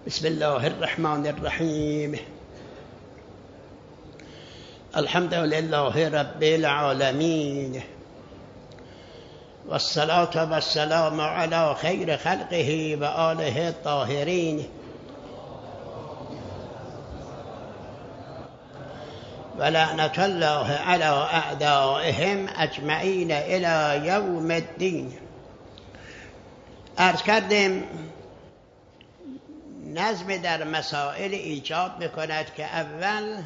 بسم الله الرحمن الرحیم. الحمد لله رب العالمین والصلاة والسلام على خیر خلقه و آله الطاهرین و لعنة الله على اعدائهم اجمعین الی یوم الدین. عرض کردیم نظم در مسائل ایجاب میکند که اول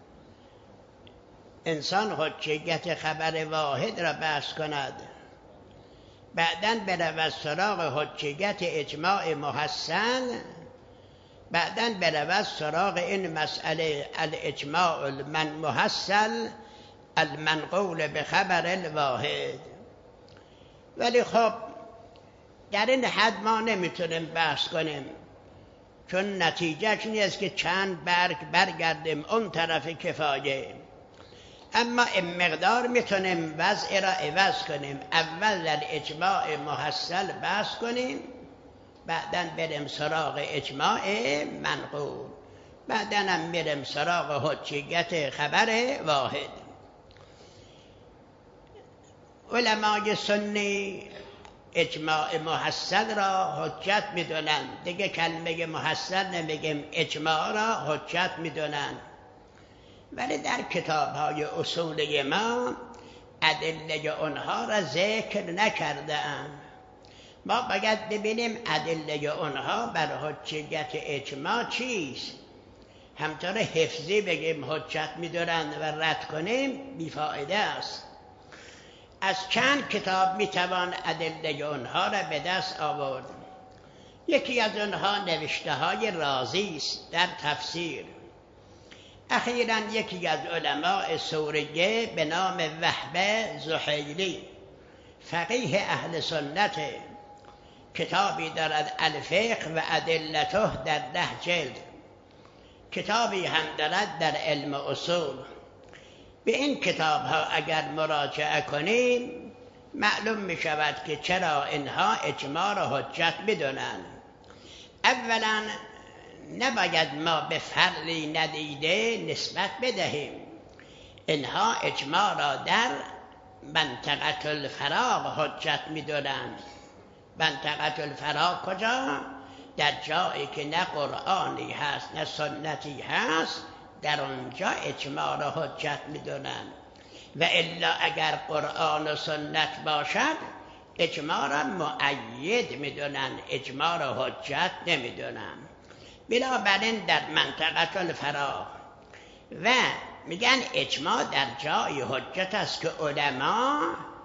انسان حجیت خبر واحد را بحث کند، بعداً برود سراغ حجیت اجماع محسن، بعداً برود سراغ این مسئله الاجماع المحسن المنقول به خبر الواحد. ولی خب در این حد ما نمیتونیم بحث کنیم، چون نتیجهش نیست که چند برگ برگردیم اون طرف کفایه. اما این مقدار میتونیم وضع را عوض کنیم. اول در اجماع محصل بحث کنیم، بعداً بریم سراغ اجماع منقول، بعداً هم بریم سراغ حجیت خبر واحد. علمای سنی اجماع محسن را حجت میدونن، دیگه کلمه محسن نمیگیم، اجماع را حجت میدونن. ولی در کتاب‌های اصولی ما ادله اونها را ذکر نکرده‌اند. ما باید ببینیم ادله اونها بر حجیت اجماع چیست. همطور حفظی بگیم حجت میدونن و رد کنیم بیفایده است. از چند کتاب میتوان ادله اونها را به دست آورد. یکی از اونها نوشته های رازی است در تفسیر. اخیراً یکی از علماء سوریه به نام وهب زحیلی، فقیه اهل سنت، کتابی دارد الفقه و ادلته در 10 جلد، کتابی هم دارد در علم اصول. به این کتاب ها اگر مراجعه کنیم معلوم می شود که چرا اینها اجماع را حجت بدونن. اولا نباید ما به فرعی ندیده نسبت بدهیم. اینها اجماع را در منطقه الفراغ حجت میدونن. منطقه الفراغ کجا؟ در جایی که نه قرآنی هست نه سنتی هست، در آنجا اجماع را حجت میدونن. و الا اگر قرآن و سنت باشد اجماع را مؤید میدونن، اجماع را حجت نمیدونن. بنابراین در منطقه الفراغ و میگن اجماع در جای حجت است که علما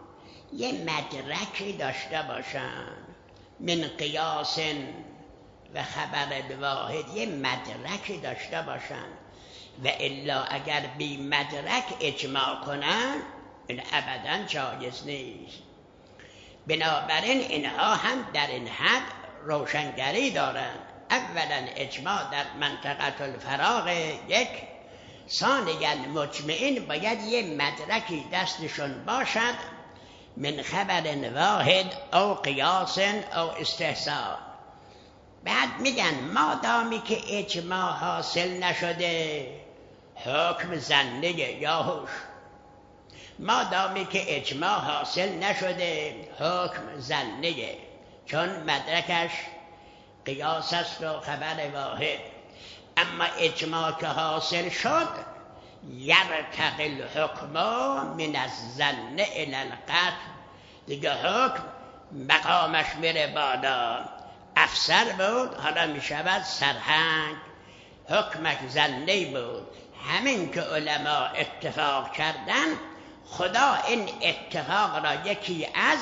یه مدرکی داشته باشن من قیاس و خبر الواحد، یه مدرکی داشته باشن. و الا اگر بی مدرک اجماع کنن این ابدا جایز نیست. بنابراین اینها هم در این حد روشنگری دارند. اولا اجماع در منطقه الفراغ یک، ثانیا مجمعین باید یه مدرکی دستشون باشد من خبر واحد او قیاس او استحسان. بعد میگن مادامی که اجماع حاصل نشده حکم ظنیه یا هوش. مادامی که اجماع حاصل نشده حکم ظنیه، چون مدرکش قیاس است و خبر واحد. اما اجماع که حاصل شد یرتقی الحکم من الظن الی القطع، دیگه حکم مقامش میره بالا. افسر بود حالا میشود سرهنگ، حکمش ظنی بود. همین که علما اتفاق کردن، خدا این اتفاق را یکی از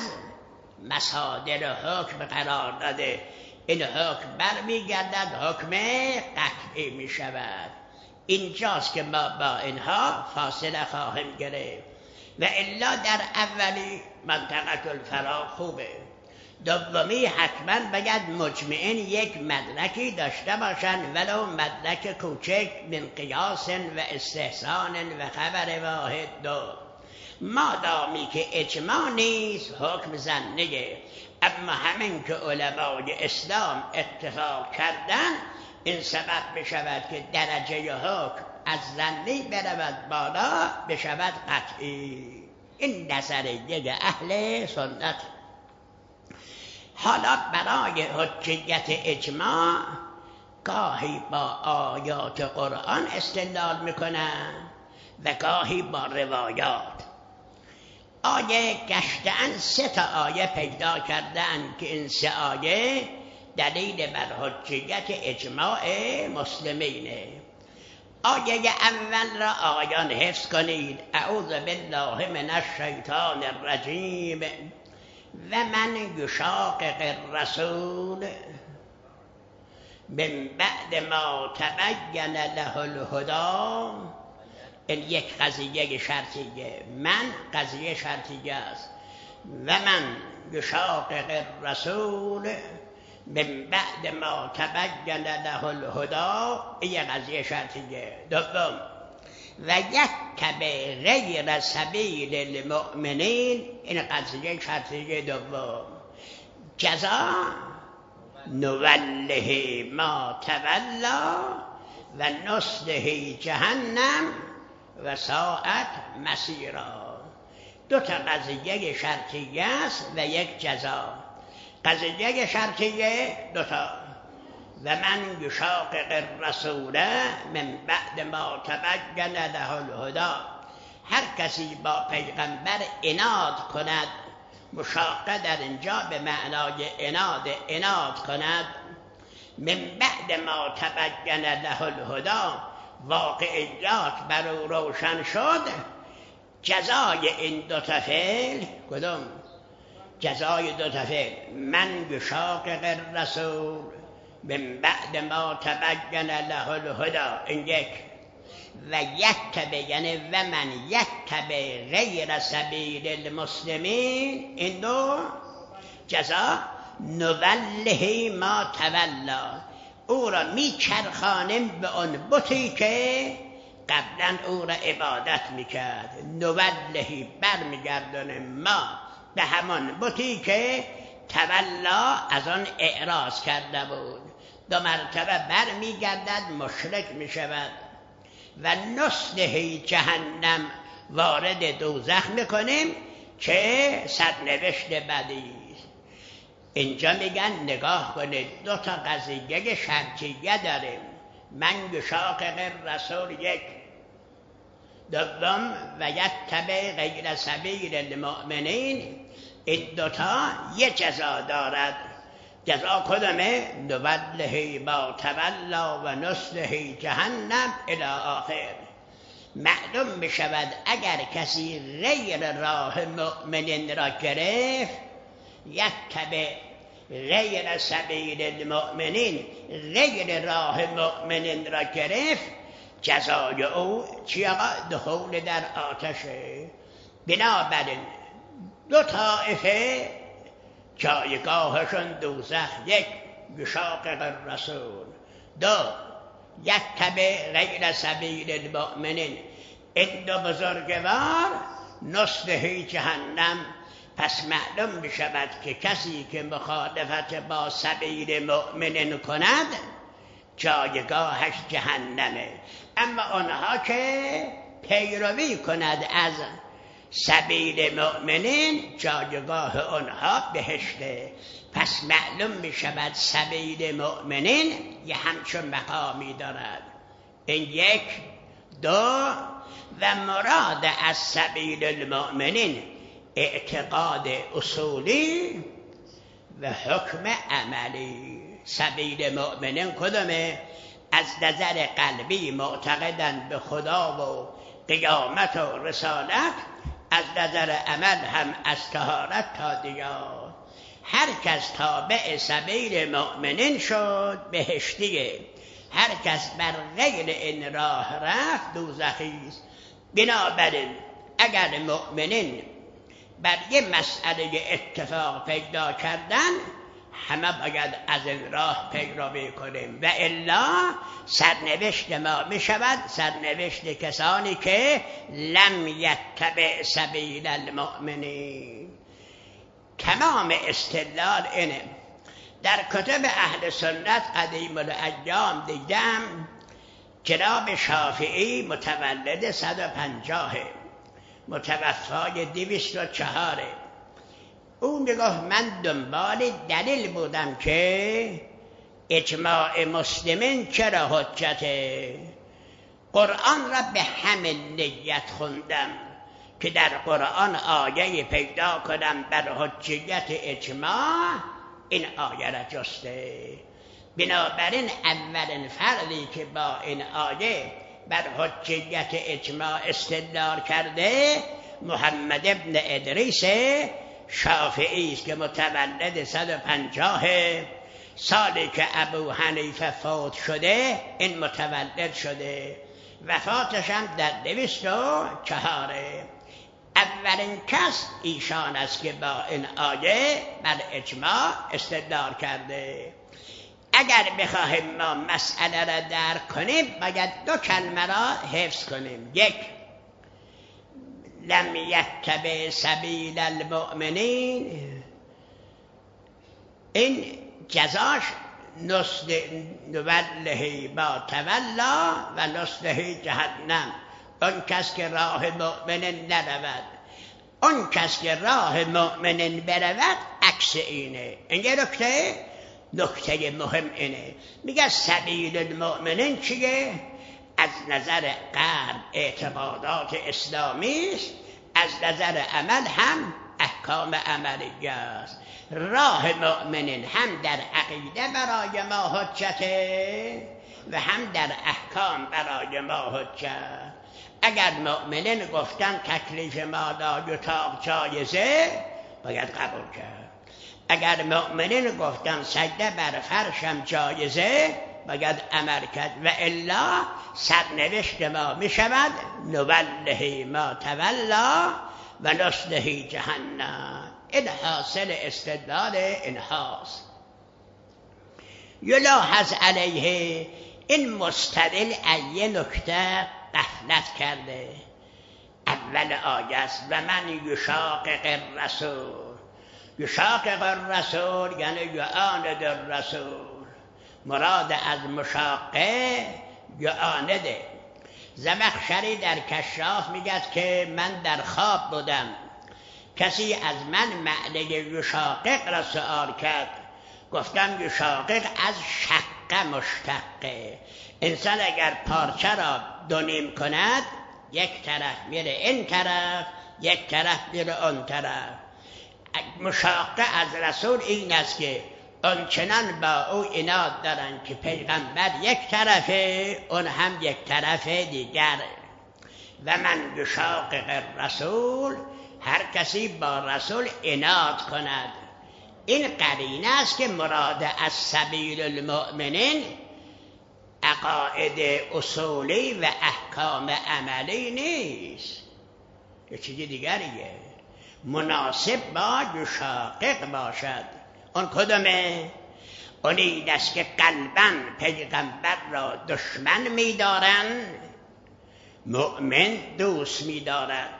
مصادر حکم قرار داده. این حکم برمیگردد حکم قطعی می شود. اینجاست که ما با اینها فاصله خواهیم گرفت. و الا در اولی منطقه الفراغ خوبه. دومی حتما باید مجمعین یک مدرکی داشته باشند، ولو مدرک کوچک من قیاس و استحسان و خبر واحد. دو، مادامی که اجماع نیست حکم ظنیه. اما همین که علمای اسلام اتفاق کردن این سبب بشود که درجه حکم از ظنی برود بالا بشود قطعی. این نظریه اهل سنت. حالا برای حجیت اجماع گاهی با آیات قرآن استدلال میکنن و گاهی با روایات. آیه گشتن 3 آیه پیدا کردن که این 3 آیه دلیل بر حجیت اجماع مسلمینه. آیه اول را آیان حفظ کنید. اعوذ بالله من الشیطان الرجیم و من یشاقق الرسول من بعد ما تبین له الهدی. این یک قضیه شرطیه. من قضیه شرطیه است. و من یشاقق الرسول من بعد ما تبین له الهدی. این یک قضیه شرطیه. دوم و یتبع غیر سبیل المؤمنین. این قضیه شرطیه دوم. جزا نوله ما تولا و نصله جهنم و ساعت مسیرا. 2 قضیه شرطیه است و یک جزا. قضیه شرطیه 2 و من یشاقق الرسول من بعد ما تبین له الهدی. هر کسی با پیغمبر عناد کند. مشاقه در اینجا به معنای عناد کند. من بعد ما تبین له الهدی، واقعیات بر او روشن شد. جزای این 2 فعل کدوم؟ جزای 2 فعل من یشاقق الرسول من بعد ما تبین له الهدی این یک، و یتبع یعنی و من یتبع غیر سبیل المسلمین این 2 جزا نوله ما تولا. او را میچرخانیم به آن بتی که قبلا او را عبادت میکرد. نولهی برمیگردانیم ما به همان بتی که تولا از آن اعراض کرده بود. 2 مرتبه برمیگردد مشرک میشود. و نصله جهنم وارد دوزخ میکنیم که سرنوشت بدی. اینجا میگن نگاه کنید 2 قضیه شرطیه داریم. من یشاقق الرسول 1، دوم و یتبع غیر سبیل المؤمنین. این 2 یک جزا دارد. جزا کدامه؟ نوله ما تولا و نصله جهنم الی آخر. معلوم می شود اگر کسی غیر راه مؤمنین را گرفت، یتبع غیر سبیل المؤمنین، غیر راه مؤمنین را گرفت، جزای او چی آقا؟ دخول در آتشه. بنابراین 2 طایفه جایگاهشون دوزخ. 1 یشاقق الرسول، 2 یتبع غیر سبیل المؤمنین. این 2 بزرگوار نصله جهنم. پس معلوم می شود که کسی که مخالفت با سبیل مؤمنین کند جایگاهش جهنمه. اما آنها که پیروی کند از سبیل مؤمنین جایگاه آنها بهشته. پس معلوم می شود سبیل مؤمنین یه همچون مقامی دارد. این 1 2 و مراد از سبیل المؤمنین اعتقاد اصولی و حکم عملی. سبیل مؤمنین کدومه؟ از نظر قلبی معتقدن به خدا و قیامت و رسالت، از نظر عمل هم از طهارت تا دیار. هر کس تابع سبیل مؤمنین شد بهشتیه. هر کس بر غیر این راه رفت دوزخی است. بنابراین اگر مؤمنین بر یه مسئله اتفاق پیدا کردن، همه باید از این راه پیروی کنیم، و الا سرنوشت ما می شود سرنوشت کسانی که لم یتبع سبیل المؤمنین. تمام استدلال اینه. در کتب اهل سنت قدیم الایام دیدم جناب شافعی متولد 150 متوفای 204. او میگه من دنبال دلیل بودم که اجماع مسلمین چرا حجته. قرآن را به همین نیت خوندم که در قرآن آیه پیدا کنم بر حجیت اجماع، این آیه را جسته. بنابراین اولین فردی که با این آیه بر حجیت اجماع استدلال کرده محمد ابن ادریس شافعی است که متولد 150 سالی که ابو حنیفه فوت شده این متولد شده، وفاتش هم در 204. اولین کس ایشان است که با این آیه بر اجماع استدلال کرده. اگر بخواهیم ما مسئله را درک کنیم باید دو کلمه را حفظ کنیم. یک، لم یتبع سبیل المؤمنین، این جزاش نوله ما تولا و نصله جهنم. اون کس که راه مؤمنین نرود، اون کس که راه مؤمنین برود عکس اینه. این یه نکته مهم اینه. میگه سبیل المؤمنین چیه؟ از نظر غرب اعتقادات اسلامی است، از نظر عمل هم احکام عملیه است. راه مؤمنین هم در عقیده برای ما حجته و هم در احکام برای ما حجت. اگر مؤمنین گفتن تکلیف ما لا یطاق جایزه، باید قبول کرد. اگر مؤمنین گفتن سجده بر فرشم جایزه، باید عمل کرد، و الا سرنوشت ما می شود نوله ما تولا و نصله جهنم. این حاصل استدلال اینهاست. یلاحظ علیه، این مستدل یه نکته غفلت کرده. اول آیه است و من یشاقق الرسول. یشاقق الرسول یعنی یعاند الرسول. مراد از مشاقه یعانده. زمخشری در کشاف میگه که من در خواب بودم، کسی از من معنی یشاقق را سؤال کرد، گفتم یشاقق از شقه مشتقه. انسان اگر پارچه را دو نیم کند، یک طرف میره این طرف، یک طرف میره اون طرف. مشاقه از رسول این است که آنچنان با او عناد دارن که پیغمبر یک طرفه، اون هم یک طرف دیگر. و من یشاقق الرسول، هر کسی با رسول عناد کند. این قرینه است که مراد از سبیل المؤمنین عقاید اصولی و احکام عملی نیست، یه چیزی دیگریه. مناسب با یشاقق باشد. اون کدومه؟ اون این است که قلباً پیغمبر را دشمن می‌دارن، مؤمن دوست می‌دارد.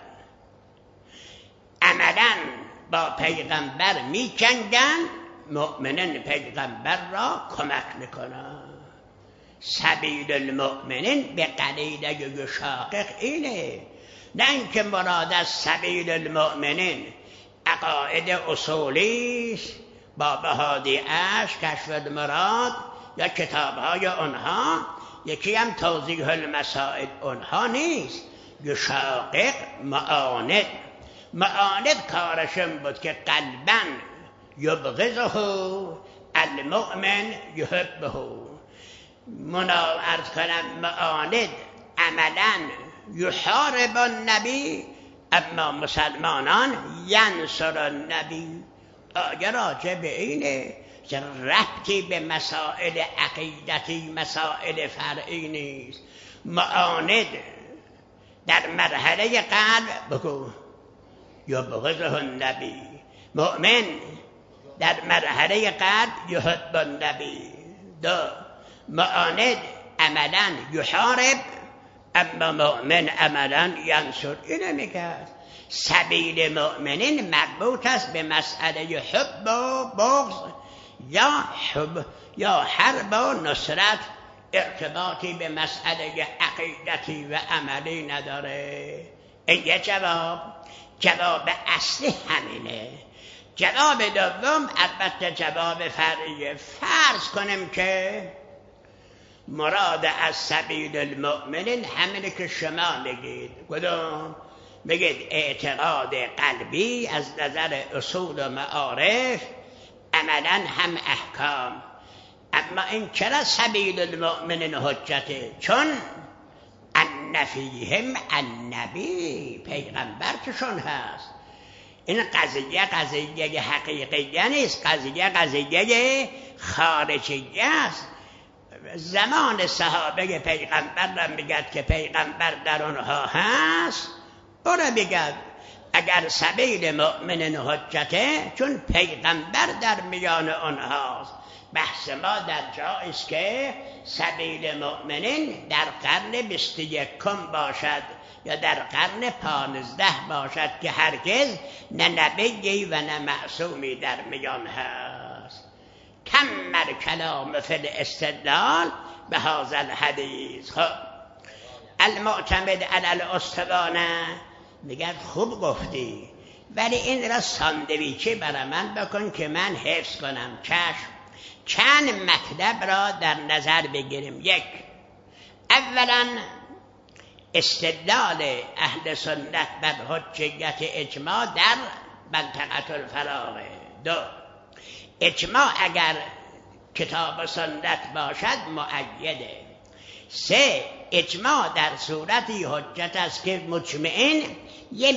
عملاً با پیغمبر می‌جنگن، مؤمنین پیغمبر را کمک می‌کنن. سبیل المؤمنین به قرینه یشاقق اینه، نه اینکه مراد از سبیل المؤمنین عقاید اصولی است با بهادی اشک، کشف المراد یا کتاب‌های اونها، یکی هم توضیح المسائل اونها نیست. یشاقق معاند کارشم بود که قلباً یبغضه المؤمن یحبه. عرض کنم معاند عملاً یحارب النبی، اما مسلمانان ینصر النبی. آیه راجع به اینه که ربطی به مسائل عقیدتی، مسائل فرعی نیست. معاند در مرحله قلب بگو یبغضه النبی، مؤمن در مرحله قلب یحب النبی. دو، معاند عملاً یحارب، اما مؤمن عملاً ینصر. اینه میگه سبیل مؤمنین مربوط است به مسئله حب و بغض. یا حرب و نصرت ارتباطی به مسئله عقیدتی و عملی نداره. این یه جواب اصلی همینه. جواب دوم البته جواب فرعیه. فرض کنیم که مراد از سبیل المؤمنین همینه که شما میگید. کدوم؟ میگید اعتقاد قلبی از نظر اصول و معارف، عملا هم احکام. اما این چرا سبیل المؤمنین حجته؟ چون ان النبی، پیغمبر چشون هست. این قضیه حقیقیه نیست، قضیه خارجیه است. زمان صحابه پیغمبر را میگد که پیغمبر در اونها هست، او را میگد اگر سبیل مؤمنین حجته، چون پیغمبر در میان اونهاست. بحث ما در جایست که سبیل مؤمنین در قرن 21 باشد یا در قرن 15 باشد که هرگز نه نبیی و نه معصومی در میان هست. کمل کلام فی الاستدلال به هذا الحدیث. خب المعتمد علی الاسطوانه میگن خوب گفتی، ولی این را ساندویچی برای من بکن که من حفظ کنم. چند مطلب را در نظر بگیریم. یک، اولا استدلال اهل سنت بر حجیت اجماع در منطقه الفراغ. دو، اجماع اگر کتاب و سنت باشد مؤیده. سه، اجماع در صورتی حجت است که مجمعین یه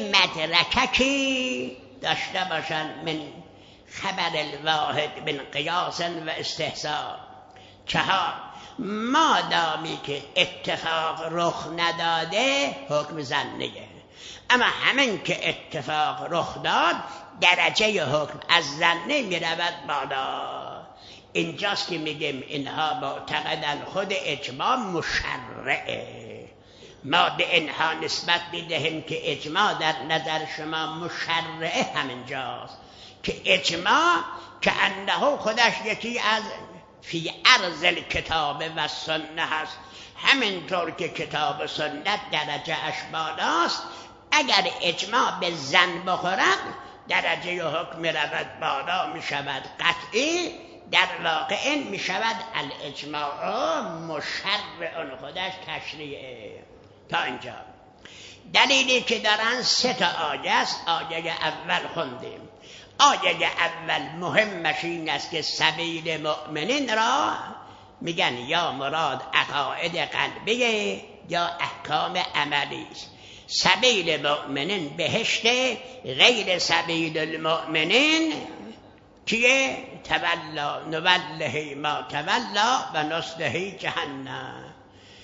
مدرککی داشته باشند من خبر الواحد من قیاس و استحسان. چهار، مادامی که اتفاق رخ نداده حکم ظنیه، اما همین که اتفاق رخ داد درجه حکم از ظنی می رود بالا. اینجاست که میگیم اینها معتقدن خود اجماع مشرعه. ما به اینها نسبت میدهیم که اجماع در نظر شما مشرعه. همینجاست که اجماع که انه خودش یکی از فی عرض الکتاب و سنت هست. همینطور که کتاب و سنت درجه اش بالاست، اگر اجماع به ظن بخورد درجه حکم رود بالا، می شود قطعی. در واقع این می شود الاجماع مشرع، خودش تشریعه. تا اینجا دلیلی که دارن 3 آیه است. آیه اول خوندیم. آیه اول مهمش این است که سبیل مؤمنین را میگن یا مراد عقاید قلبیه یا احکام عملی است. سبیل مؤمنین بهشت، غیر سبیل المؤمنین کیه؟ تولا نوله ما تولا و نصله جهنم.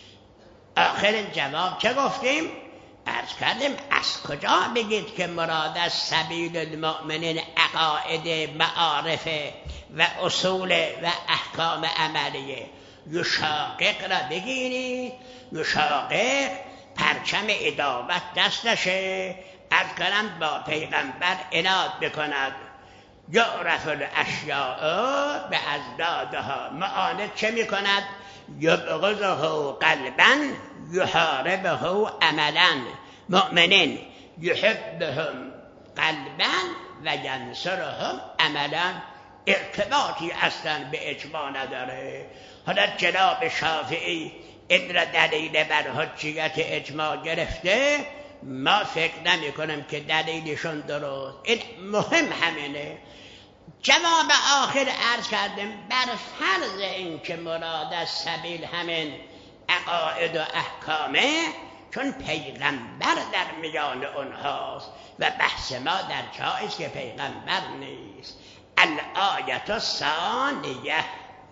آخر جواب چه گفتیم؟ عرض کردیم از کجا بگید که مراد از سبیل المؤمنین عقاید معارف و اصول و احکام عملیه. یشاقق را بگیرید. یشاقق پرچم ادابت دستشه، عرض کردم با پیغمبر عناد بکند. یعرف الاشیاء به ازدادها. معاند چه میکند؟ یبغضه قلبا یحاربه عملا. مؤمنین یحبهم قلبا و ینصرهم عملا. ارتباطی اصلا به اجماع نداره. حالا جناب شافعی این را دلیل بر حجیت اجماع گرفته، ما فکر نمی کنم که دلیلشون درست. این مهم همینه. جواب آخر عرض کردیم بر فرض این که مراد از سبیل همین عقاید و احکامه، چون پیغمبر در میان اونهاست و بحث ما در جایست که پیغمبر نیست. الآیت الثانیه،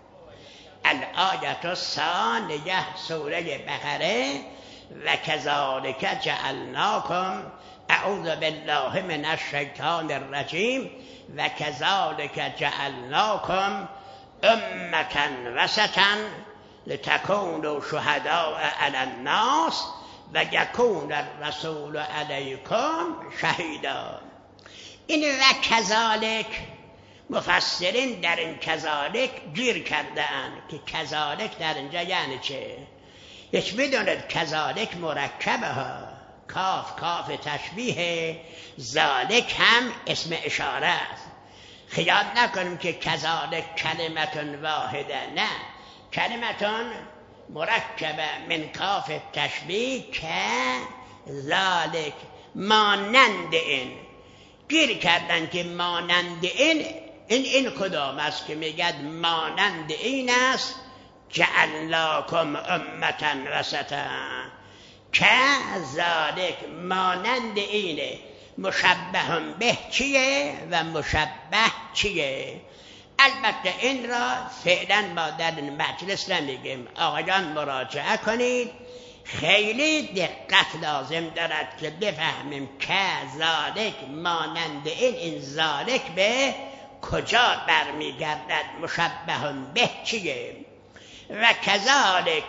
الآیت الثانیه سوره بقره. و کذالک جعلناکم، اعوذ بالله من الشیطان الرجیم، و کذالک جعلناکم امة وسطا لتکونوا شهداء علی الناس و یکون الرسول علیکم شهیدا. این و کذالک مفسرین در این کذالک گیر کرده اند که کذالک در اینجا یعنی چه؟ یک میدوند کذالک مرکبه ها، کاف تشبیه، ذالک هم اسم اشاره است. خیال نکنیم که کذالک کلمتون واحده، نه، کلمتون مرکبه من کاف تشبیه که ذالک، مانند این. گیر کردن که مانند این کدام است که میگد مانند این است، جعلناکم امة وسطا، که ذالک مانند اینه. مشبه به چیه و مشبه چیه؟ البته این را فعلا ما در این مجلس نمیگیم، آقایان مراجعه کنید، خیلی دقت لازم دارد که بفهمیم که ذالک مانند این ذالک به کجا برمیگردد، مشبه به چیه؟ و کذالک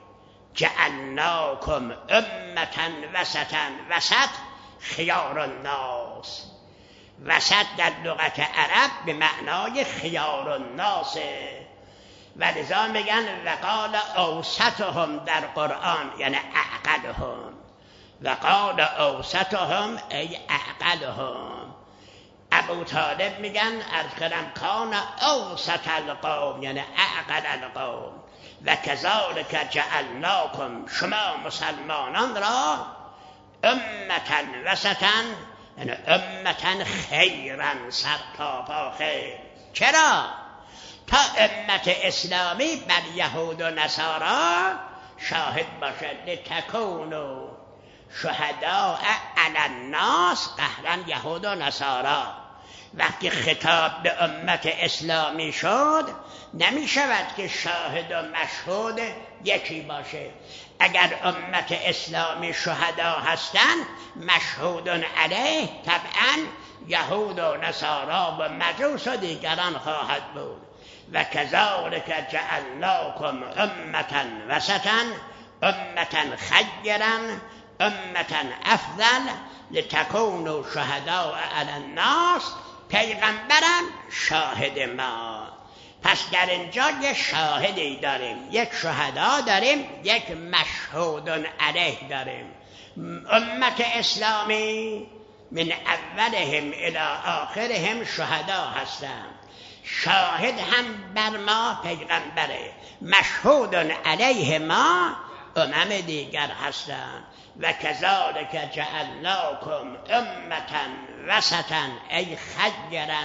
جعلناکم امة وسطا، وسط خیار الناس، وسط در لغت عرب به معنای خیار الناس، و لذا میگن وقال اوسطهم در قرآن یعنی اعقلهم، وقال اوسطهم ای اعقلهم. ابو طالب میگن عرض کردم کان اوسط القوم یعنی اعقل القوم، و کذالک جعلناکم، شما مسلمانان را امة وسطا یعنی امة خیرا، سرتاپا خیر. چرا؟ تا امت اسلامی بر یهود و نصارا شاهد باشد. لتکونوا شهداء علی الناس، قهرا یهود و نصارا. وقتی خطاب به امت اسلامی شد نمی شود که شاهد و مشهود یکی باشه. اگر امت اسلامی شهدا هستند، مشهود علیه طبعا یهود و نصارا و مجوس و دیگران خواهد بود. و کذالک جعلناکم امة وسطا، امة خیرا، امة افضل، لتکونوا شهداء علی الناس، پیغمبرم شاهد ما. پس در اینجا یک شاهدی داریم، یک شهدا داریم، یک مشهود علیه داریم. امت اسلامی من اولهم الی آخرهم شهدا هستند. شاهد هم بر ما پیغمبره، مشهود علیه ما امم دیگر هستند. و کذالک جعلناکم امة وسطا ای خیرا،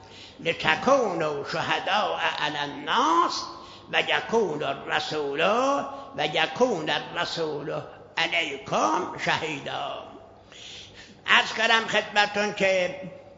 لتکونوا شهداء علی الناس و یکون الرسول علیکم شهیدا. عرض کردم خدمتون که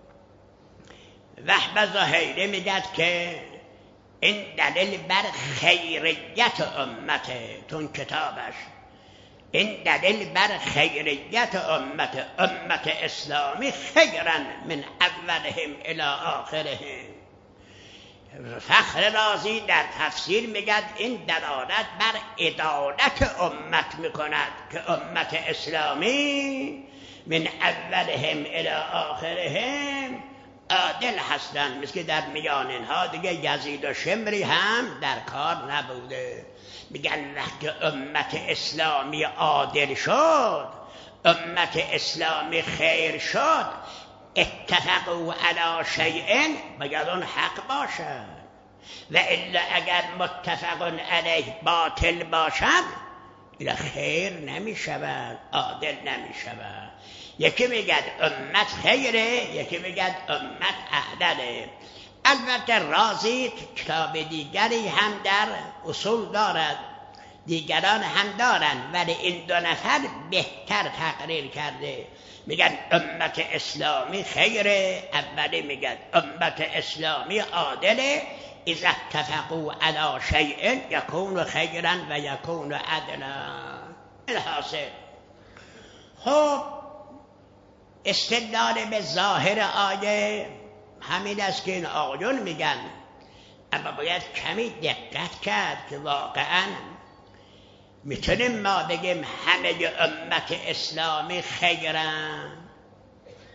وهب زهیری میگد که این دلیل بر خیریت امته، تون کتابش این دلیل بر خیریت امت اسلامی خیرا من اولهم الی آخرهم. فخر رازی در تفسیر میگد این دلالت بر عدالت امت میکند که امت اسلامی من اولهم الی آخرهم عادل هستند. مثل که در میان اینها دیگه یزید و شمری هم در کار نبوده. میگن وقتی امت اسلامی عادل شد، امت اسلامی خیر شد، اتفقوا علی شیء، باید اون حق باشد، و الا اگر متفق علیه باطل باشد الا خیر نمی شود، عادل نمی شود. یکی میگد امت خیره، یکی میگد امت عدله. البته رازی کتاب دیگری هم در اصول دارد، دیگران هم دارند، ولی این دو نفر بهتر تقریر کرده. میگن امت اسلامی خیره، اولی میگن امت اسلامی عادله، اذا اتفقوا علی شیء یکون خیرا و یکون عدلا. الحاصل خب استدلال به ظاهر آیه همین است که این آقایون میگن، اما باید کمی دقت کرد که واقعا میتونیم ما بگیم همه امت اسلامی خیرن؟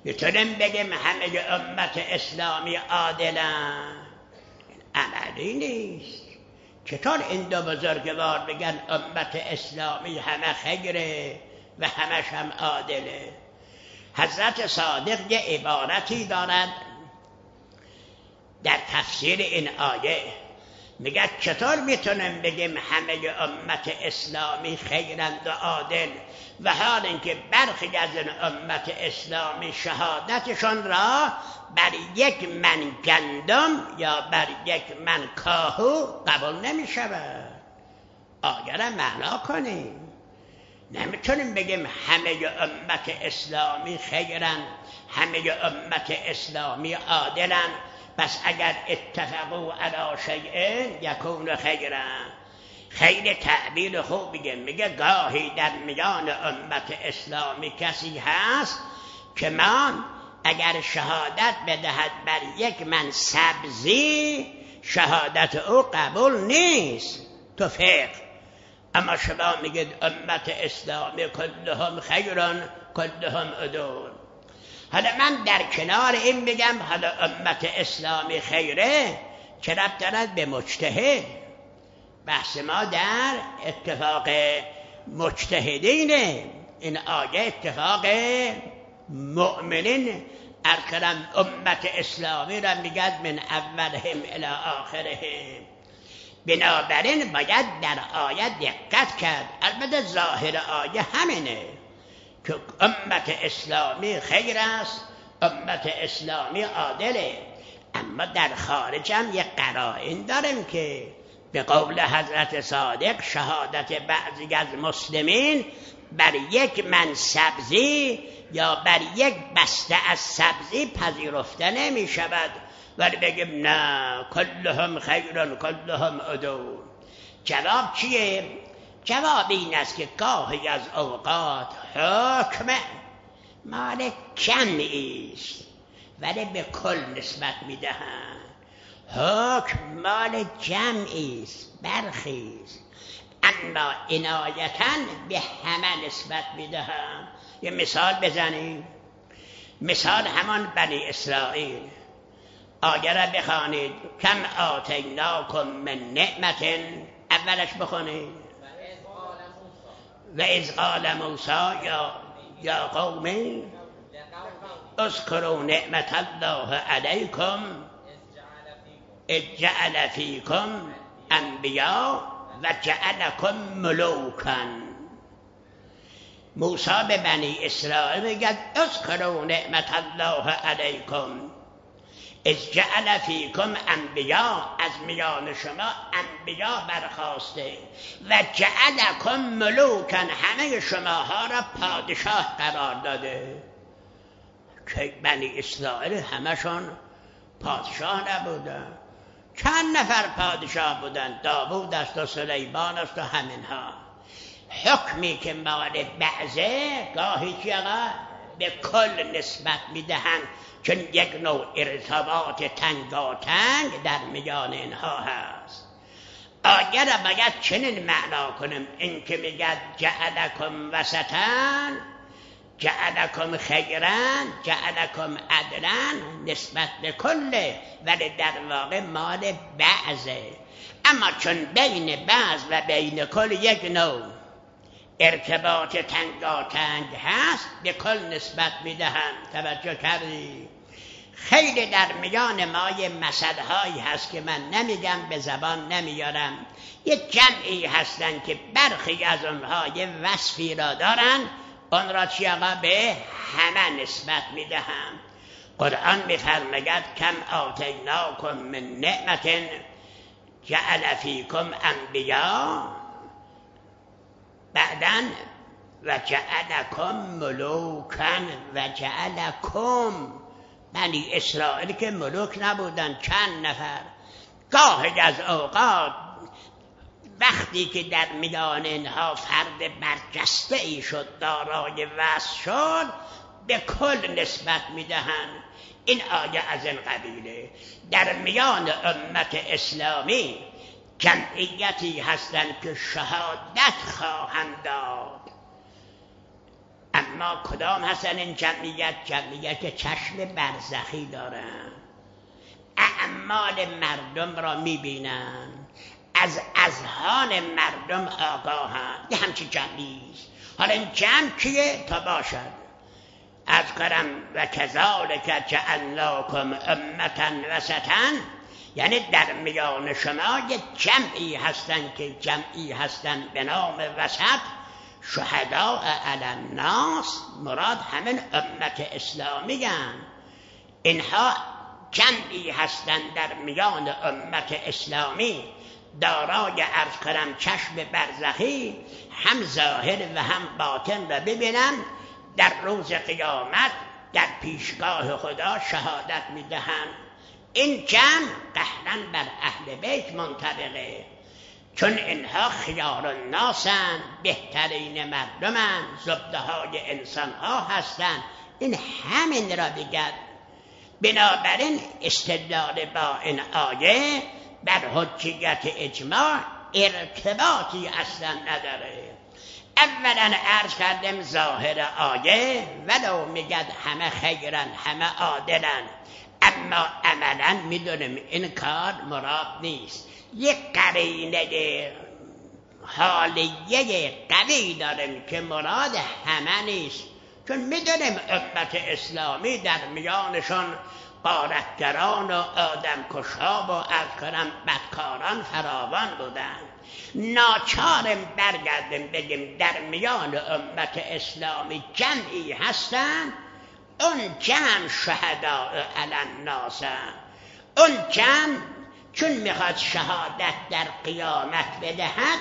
میتونیم بگیم همه امت اسلامی عادلن؟ عملی نیست. چطور این دو بزرگوار بگن امت اسلامی همه خیره و همش هم عادله؟ حضرت صادق یه عبارتی دارد در تفسیر این آیه، میگه چطور میتونیم بگیم همه امت اسلامی خیرند و عادل و حال اینکه برخی از این امت اسلامی شهادتشون را بر یک من گندم یا بر یک من کاهو قبول نمی شود. آیه را معنا کنیم. نمیتونیم بگیم همه امت اسلامی خیرند، همه امت اسلامی عادلند، پس اگر اتفقوا علی شیء یکون خیرا. خیلی تعبیر خوب میگه گاهی در میان امت اسلامی کسی هست که من اگر شهادت بدهد بر یک من سبزی شهادت او قبول نیست تو فقه، اما شما میگید امت اسلامی کلهم خیرون کلهم عدول. حالا من در کنار این بگم حالا امت اسلامی خیره، چه ربط دارد به مجتهد؟ بحث ما در اتفاق مجتهدینه. این آیه اتفاق مؤمنین ارکرم امت اسلامی را میگد من اولهم الی آخرهم. بنابراین باید در آیه دقت کرد. البته ظاهر آیه همینه که امت اسلامی خیر است، امت اسلامی عادله، اما در خارج هم یک قرائن داریم که به قول حضرت صادق شهادت بعضی از مسلمین بر یک من سبزی یا بر یک بسته از سبزی پذیرفته نمی شود، ولی بگیم نه کلهم خیرون کلهم عدول. جواب چیه؟ جواب این است که گاهی از اوقات حکم مال جمعی است ولی به کل نسبت میدهند. حکم مال جمعی است، برخی است، اما عنایتاً به همه نسبت میدهند. یه مثال بزنیم. مثال همان بنی اسرائیل. آیه را بخوانید کم آتیناکم من نعمت، اولش بخونید و اذ قال موسی یا قوم اذکروا نعمت الله علیکم اذ جعل فیکم انبیا و جعلکم ملوکا. موسی به بنی اسرائیل میگه اذکروا نعمت الله علیکم اذ جعل فیکم انبیا، از میان شما انبیا برخاسته، و جعلکم ملوکا، همه شماها را پادشاه قرار داده. که بنی اسرائیل همشون پادشاه نبودن، چند نفر پادشاه بودن، داوود است و سلیمان است و همینها. حکمی که مال بعضه گاهی که به کل نسبت میدهند، چون یک نوع ارتباط تنگاتنگ در میان اینها هست. آیه را باید چنین معنا کنیم، این که میگه جعلکم وسطن، جعلکم خیرن، جعلکم عدلن، نسبت به کله، ولی در واقع مال بعضه. اما چون بین بعض و بین کل یک نوع ارتباط تنگاتنگ هست، به کل نسبت میدهند. توجه کردی؟ خیلی در میان ما یه مسئلهایی هست که من نمیگم، به زبان نمیارم. یه جمعی هستن که برخی از اونها یه وصفی را دارن، اون را چی آقا به همه نسبت میدهم. قرآن میفرماید کم آتیناکم من نعمت جعل فیکم انبیا، بعداً و جعلکم ملوکن و جعلکم. بنی اسرائیل که ملوک نبودن، چند نفر. گاهی از اوقات وقتی که در میان اینها فرد برجسته ای شد، دارای وصف شد، به کل نسبت میدهند. این آیه از این قبیله. در میان امت اسلامی جمعیتی هستند که شهادت خواهند داد، اما اما کدام هستن این جمعیت که چشم برزخی دارن، اعمال مردم را میبینن، از اذهان مردم آگاهن. یه همچی جمعیست. حالا این جمع کیه؟ تا باشد از کرم و کذالک جعلناکم امة وسطا، یعنی در میان شما یک جمعی هستن به نام وسط، شهداء علی الناس، مراد همین امت اسلامی هستند. اینها جمعی هستند در میان امت اسلامی دارای عرض کنم چشم برزخی، هم ظاهر و هم باطن را ببینن، در روز قیامت در پیشگاه خدا شهادت میدهند. این جمع قهرن بر اهل بیت منطبقه، چون اینها خیار الناسن، بهترین مردمن، زبده های انسان ها هستند. این همین را بگد. بنابراین استدلال با این آیه بر حجیت اجماع ارتباطی اصلا نداره. اولا عرض کردم ظاهر آیه ولو میگد همه خیرن همه عادلن، اما عملا میدونیم این کار مراد نیست. یک قرینه حالیه قوی داریم که مراد همه نیست، چون میدونیم امت اسلامی در میانشون غارتگران و آدمکشها و از کنم بدکاران فراوان بودن. ناچارم برگردیم بگیم در میان امت اسلامی جمعی هستن، اون جمع شهداء علی الناس، اون جمع چون میخواد شهادت در قیامت بدهد،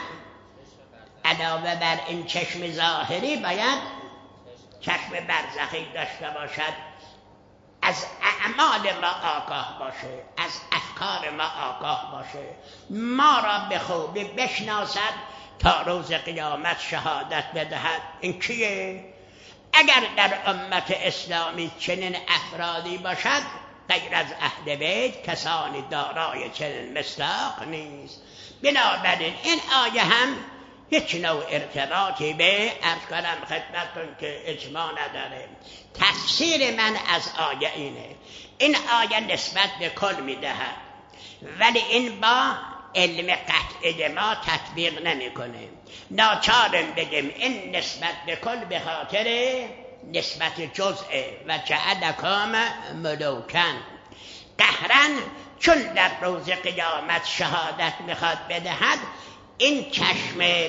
علاوه بر این چشم ظاهری باید چشم برزخی داشته باشد، از اعمال ما آگاه باشه، از افکار ما آگاه باشه، ما را به خوبی بشناسد تا روز قیامت شهادت بدهد. این کیه؟ اگر در امت اسلامی چنین افرادی باشد، غیر از اهل بیت کسانی دارای چنین مصداق نیست. بنابراین این آیه هم هیچ نوع ارتباطی به عرض کنم خدمتتون که اجماع نداره. تفسیر من از آیه اینه، این آیه نسبت به کل میدهد، ولی این با علم قطعی ما تطبیق نمیکنه. ناچارم بگیم این نسبت به کل به خاطر نسبت جزء و جعلکم ملوکن، قهرن چون در روز قیامت شهادت میخواد بدهد، این چشم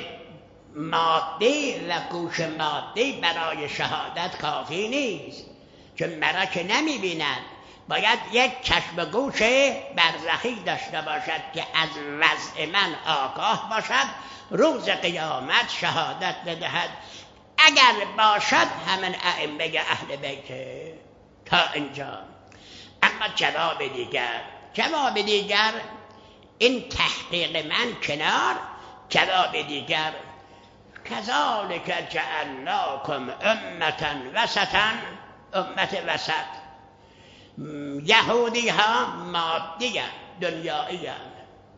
مادی و گوش مادی برای شهادت کافی نیست، چون مرا که نمیبیند، باید یک چشم گوش برزخی داشته باشد که از وضع من آگاه باشد، روز قیامت شهادت بدهد. اگر باشد همین ائمه اهل بیت. تا اینجا. اما جواب دیگر این تحقیق من کنار، جواب دیگر کذالک جعلناکم امة وسطا، امت وسط. یهودی ها مادی دنیایی هستند،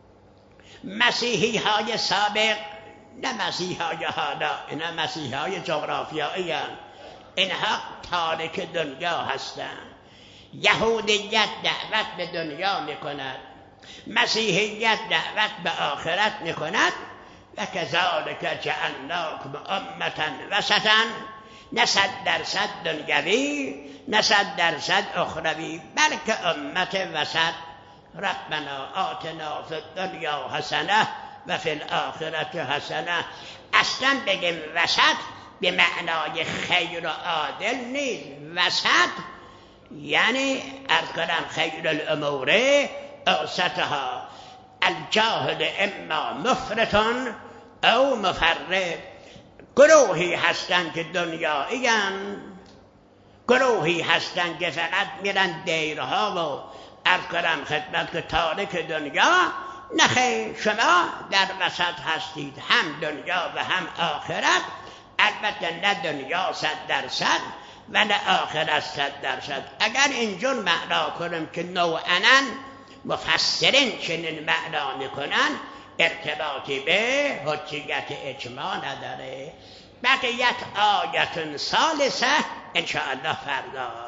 مسیحی های سابق نه مسیحی های حالا، اینا مسیحی های جغرافیایی هستند، اینها تارک دنیا هستند. یهودیت دعوت به دنیا میکند، مسیحیت دعوت به آخرت میکند. و کذالک جعلناکم امة وسطا، نه 100% دنیوی نه 100% اخروی، بلکه امت وسط. ربنا آتنا فی الدنیا حسنه و فی الاخرة حسنه. اصلا بگیم وسط به معنای خیر و عادل نیست، وسط یعنی ارز کنم خیر الامور اوسطها، الجاهل اما مفرطن او مفرط. گروهی هستن که دنیایی هستن، گروهی هستن که فقط میرن دیرها و ارز کنم خدمت که تارک دنیا. نخیر، شما در وسط هستید، هم دنیا و هم آخرت. البته نه دنیا 100% و نه آخرت 100%. اگر اینجور معنا کنم که نوعاً مفسرین چنین معنا میکنن، ارتباطی به حجیت اجماع نداره. بقیت آیت ثالثه انشاءالله فردا.